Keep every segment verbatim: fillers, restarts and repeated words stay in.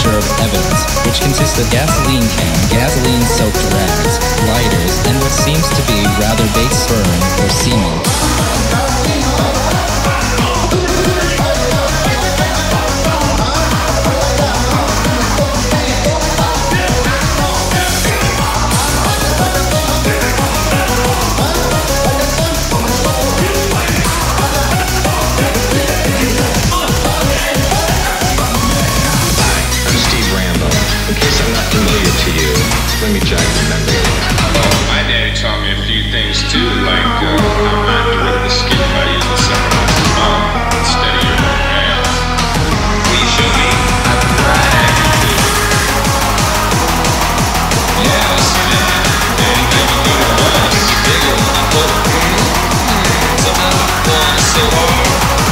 picture of evidence, which consists of gasoline can, gasoline-soaked rags, lighters, and what seems to be rather baked sperm or semen. Let me jog your memory. Oh, my daddy taught me a few things too, like uh, how not to rip the skin by using someone else's mom instead of your own hand. Will you show me? I'd be right happy to. Yeah, see that? Daddy gave me good advice. Bigger when I put it in. Somehow I'm going so hard.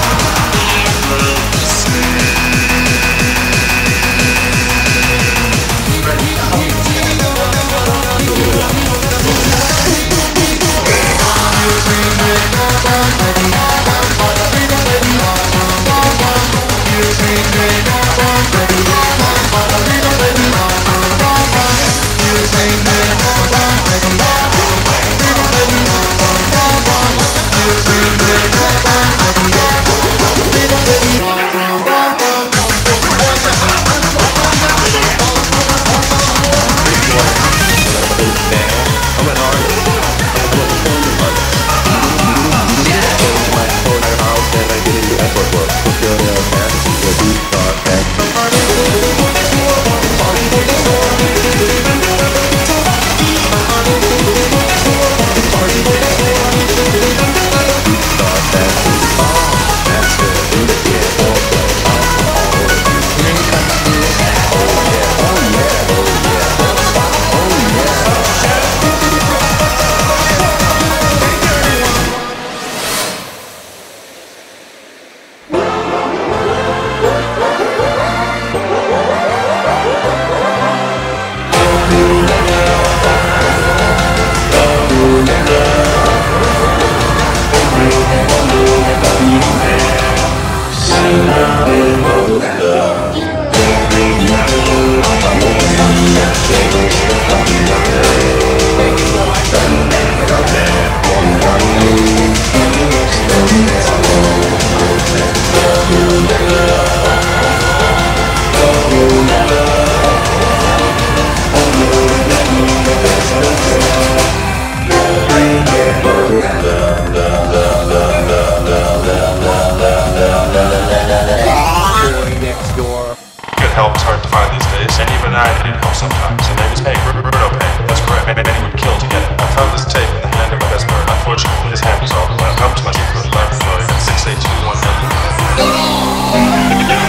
Help is hard to find these days, and even I need help sometimes. His name is Hank, Bruno Payne. That's correct, and he would kill to get it. I found this tape in the hand of my best friend. Unfortunately, his hand is all black. Come to my secret laboratory at six eight two one hundred.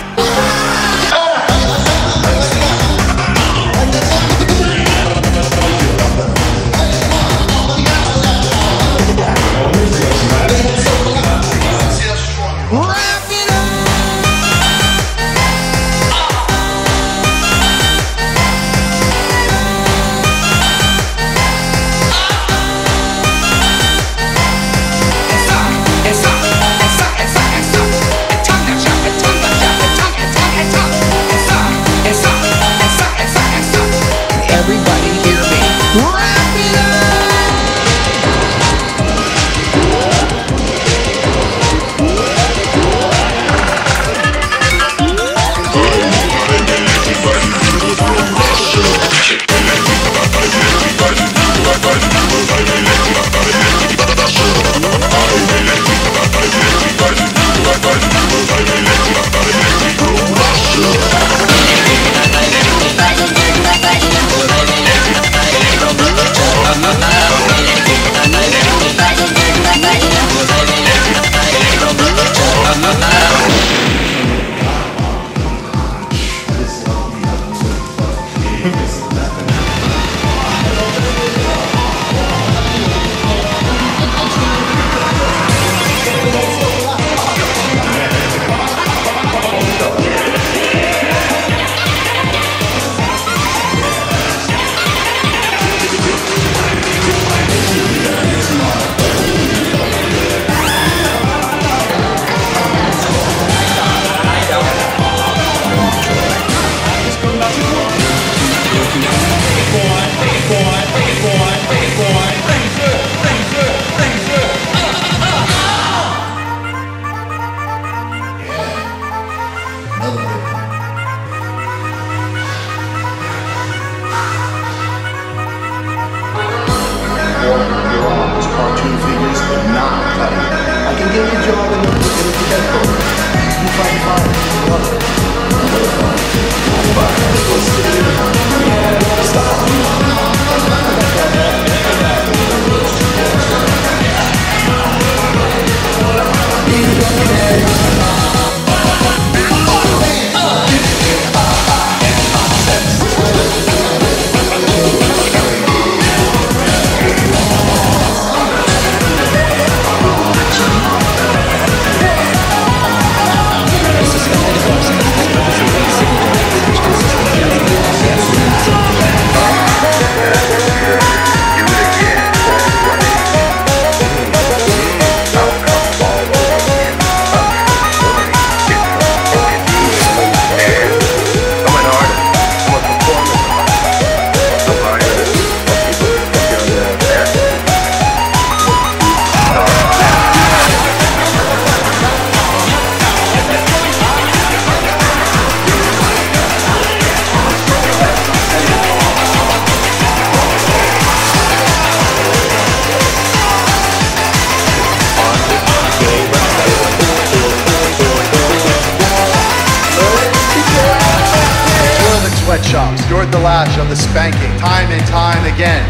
Sweatshops endured the lash of the spanking time and time again.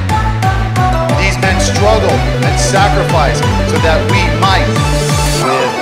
These men struggled and sacrificed so that we might live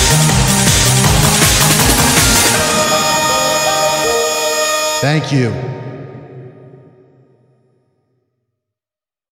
Thank you.